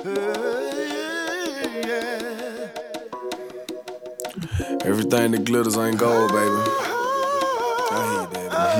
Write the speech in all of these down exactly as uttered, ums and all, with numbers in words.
Everything that glitters ain't gold, baby. I hear that.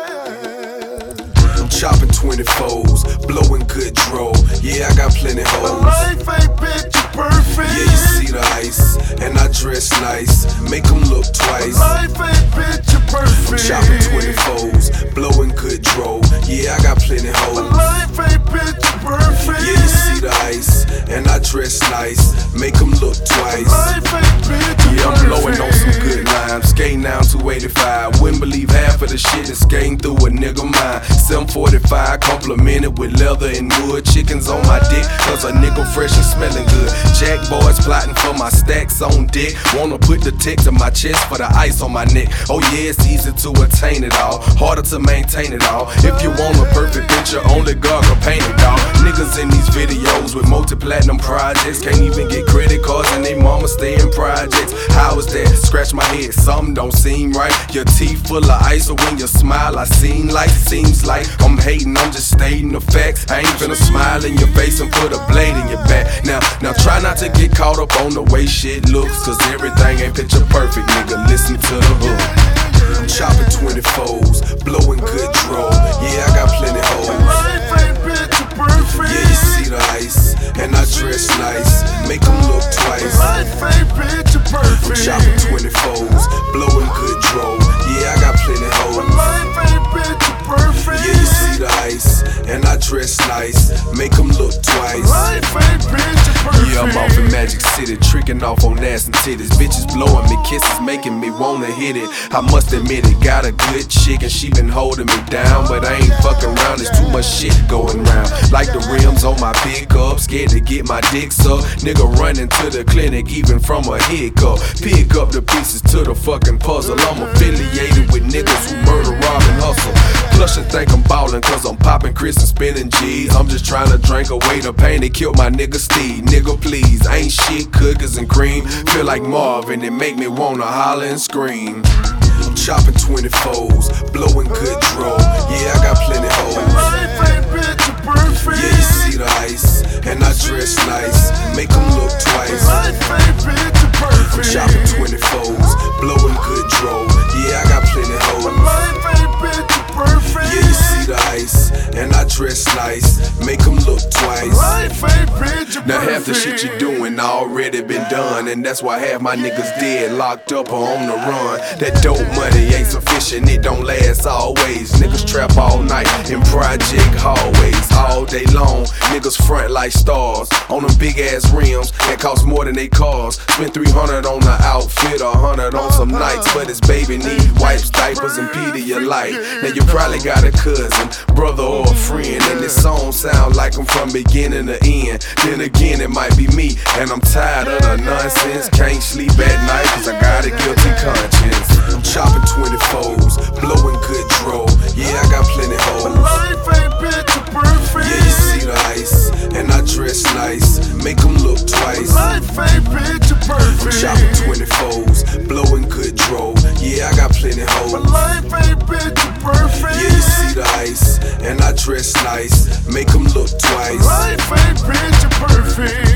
Mm-hmm. I'm chopping twenty-fours, blowing good dro. Yeah, I got plenty hoes. Life ain't picture perfect. Yeah, you see the ice, and I dress nice. Make them look twice. Life ain't picture perfect. I'm chopping twenty-fours, blowing good dro. Yeah, I got plenty hoes. Life ain't picture perfect. Yeah, you see the ice, and I dress nice. Make them look twice. Life ain't picture Yeah, I'm blowing on some good lines. Skating down two eighty-five. Wouldn't believe half of the shit that's skating through a nigga mind. seven forty-five, complimented with leather and wood. Chickens on my dick, cause a nigga fresh and smelling good. Jack boys plotting for my stacks on deck. Wanna put the tech to my chest for the ice on my neck. Oh yeah, it's easy to attain it all, harder to maintain it all. If you want a perfect picture, only God can paint it, dawg. Niggas in these videos with multi-platinum projects can't even get credit cards and they mama stay in projects. How is that? Scratch my head, something don't seem right. Your teeth full of ice, so when you smile, I seem like, seems like I'm hating, I'm just stating the facts. I ain't finna smile in your face and put a blade in your back. Now, now try not to get caught up on the way shit looks, cause everything ain't picture perfect, nigga, listen to the hook. I'm chopping twenty-fours, blowing good dro. Yeah, I got plenty hoes. Life ain't picture perfect. Yeah, you see the ice, and I dress nice. Make them look twice. Life ain't picture perfect. I'm chopping twenty-fours, blowing good dro. Yeah, I got plenty hoes. Life ain't picture perfect. Yeah, you see the ice, and I dress nice. Make them look twice. Life ain't picture perfect. Yeah, I'm off in Magic City, tricking off on ass and titties. Bitches blowing me kisses, making me wanna hit it. I must admit it, got a good chick and she been holding me down, but I ain't fucking around, there's too much shit going round. Like the rims on my pickup, scared to get my dick sucked. Nigga running to the clinic even from a hiccup. Pick up the pieces to the fucking puzzle. I'm affiliated with niggas who murder, rob, and hustle. Plus you think I'm ballin' cause I'm popping Chris and spinning G's. I'm just trying to drink away the pain that killed my nigga Steve. Nigga please, ain't shit cookies and cream. Feel like Marvin, it make me wanna holler and scream. I'm chopping twenty-fours, blowing good dro. Yeah, I got plenty hoes. Life ain't picture perfect. Yeah, you see the ice, and I dress nice. Make them look twice. Life ain't picture perfect. I'm chopping twenty-fours, blowing good dro. Yeah, I got plenty hoes. Life ain't picture perfect. Yeah, you see the ice, and I dress nice. Make them look twice. Life ain't picture perfect. Now half the shit you doing already been done, and that's why half my niggas dead, locked up or on the run. That dope money ain't sufficient, it don't last always. Niggas trap all night in project hallways, all day long. Niggas front like stars on them big ass rims that cost more than they cars. Spent three hundred on the outfit, a hundred on some nights, but his baby need wipes, diapers, and Pedialyte. Now you probably got a cousin, brother, or a friend, and this song sound like I'm from beginning to end. Then again, it might be me, and I'm tired of the nonsense. Can't sleep at night cause I got a guilty conscience. I'm chopping twenty-fours, blowing good dro. Yeah, I got plenty hoes. Life ain't picture perfect. Yeah, you see the ice, and I dress nice. Make them look twice. Life ain't picture perfect. I'm chopping twenty-fours, blowing good dro. Yeah, I got plenty hoes. Life ain't picture perfect. Yeah, you see the ice, and I dress nice. Make them look twice. Life ain't picture perfect.